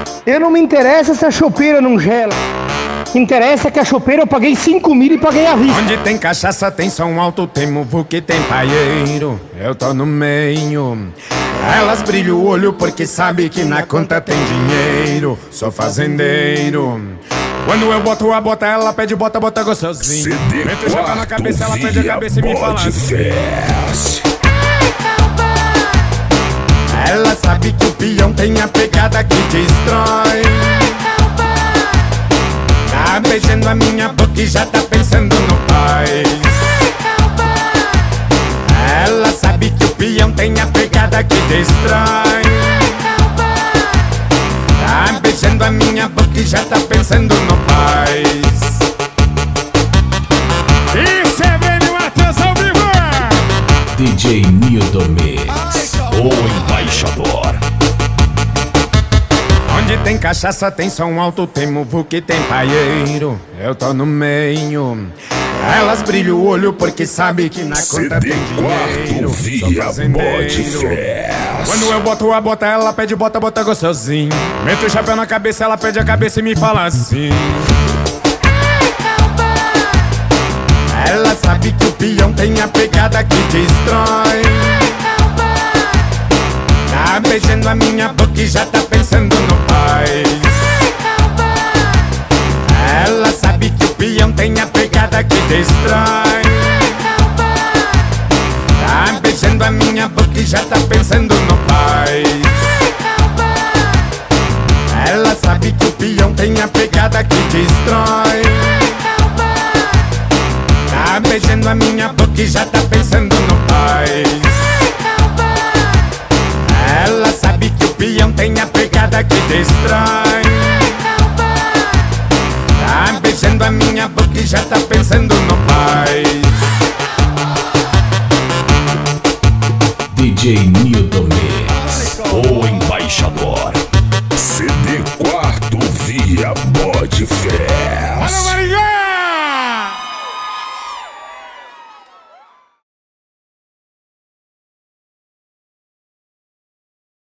Eu não me interessa se a chopeira não gela. Interessa que a chopeira eu paguei 5 mil e paguei à vista. Onde tem cachaça tem som alto, tem muvuca e tem paieiro. Eu tô no meio. Elas brilham o olho porque sabe que na conta tem dinheiro. Sou fazendeiro. Quando eu boto a bota, ela pede bota, bota gostosinho. Mete o chapéu na cabeça, ela pede a cabeça e me fala assim. Ela sabe que o peão tem a pegada que destrói. Tá beijando a minha boca e já tá pensando no paz. Ela sabe que o peão tem a pegada que destrói. Tá beijando a minha boca e já tá pensando no paz. Isso é velho Matheus ao vivo. DJ Nildo Mix, o embaixador. Onde tem cachaça tem som alto, tem muvuca e tem paieiro. Eu tô no meio. Elas brilham o olho porque sabe que na conta tem dinheiro. Sou fazendeiro. Quando eu boto a bota, ela pede bota, bota gostosinho. Mete o chapéu na cabeça, ela pede a cabeça e me fala assim. Ela sabe que o peão tem a pegada que destrói. Tá beijando a minha boca e já tá pensando no paz. Ela sabe que o peão tem a pegada que destrói. Tá beijando a minha boca e já tá pensando no paz. Ela sabe que o peão tem a pegada que destrói. Tá beijando a minha boca e já tá pensando no paz. Ela sabe que o peão tem a pegada que destrói. Tá beijando a minha boca e já tá pensando no paz. DJ Nildo Mix, o embaixador. CD Quarto via Bode Fé.